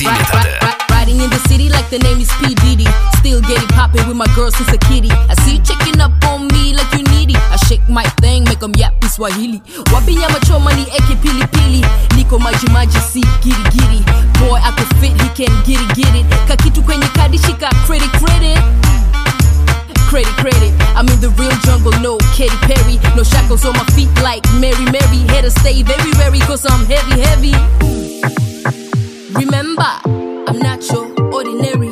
Riding in the city like the name is P. Diddy. Still getting poppin' with my girl since a kitty. I see you checking up on me like you needy. I shake my thing, make them yap in Swahili. Wabi nyama choma ni eke pili pili. Niko maji maji si giri giri. Boy I could fit, he can get it. Kakitu kwenye kadi shika credit. Credit. I'm in the real jungle, no Katy Perry. No shackles on my feet like Mary. Here to stay very, cause I'm heavy. Remember, I'm not your ordinary.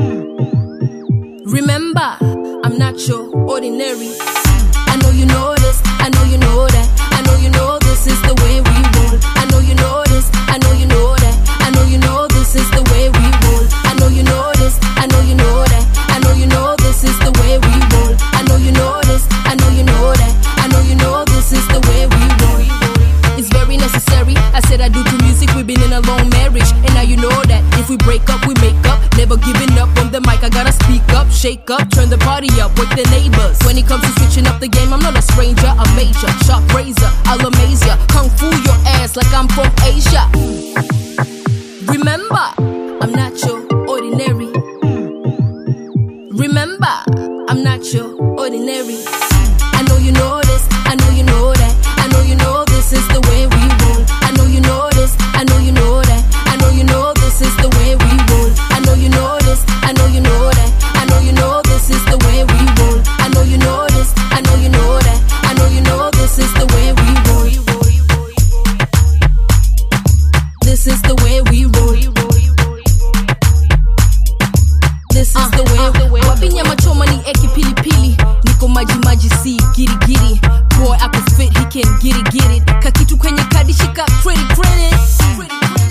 Remember, I'm not your ordinary. I know you know this, I know you know that. I know you know this is the way we roll. I know you know this, I know you know that. I know you know this is the way we roll. I know you know this, I know you know that. I know you know this is the way we roll. I know you know this, I know you know that. I know you know this is the way we roll. It's very necessary. I said I do to music, we've been in a long marriage. And now you know that if we break up, we make up. Never giving up on the mic, I gotta speak up, shake up, turn the party up with the neighbors. When it comes to switching up the game, I'm not a stranger, a major, sharp razor, I'll amaze ya. Kung fu your ass like I'm from Asia. Remember, I'm not your ordinary. Remember, I'm not your ordinary. I know you know this, I know you know that. I know you know this is the way we roll. I know you know this, I know you know that. I know you know this is the way we roll. I know you know this, I know you know that. I know you know this is the way we roll. I know you know this, I know you know that. I know you know this is the way we roll. This is the way we roll. This is the way. Wabi nyama choma ni eki pili pili. Niko maji si giri. Boy I could fit, he can get it. Kakitu kwenye kadi shika credit.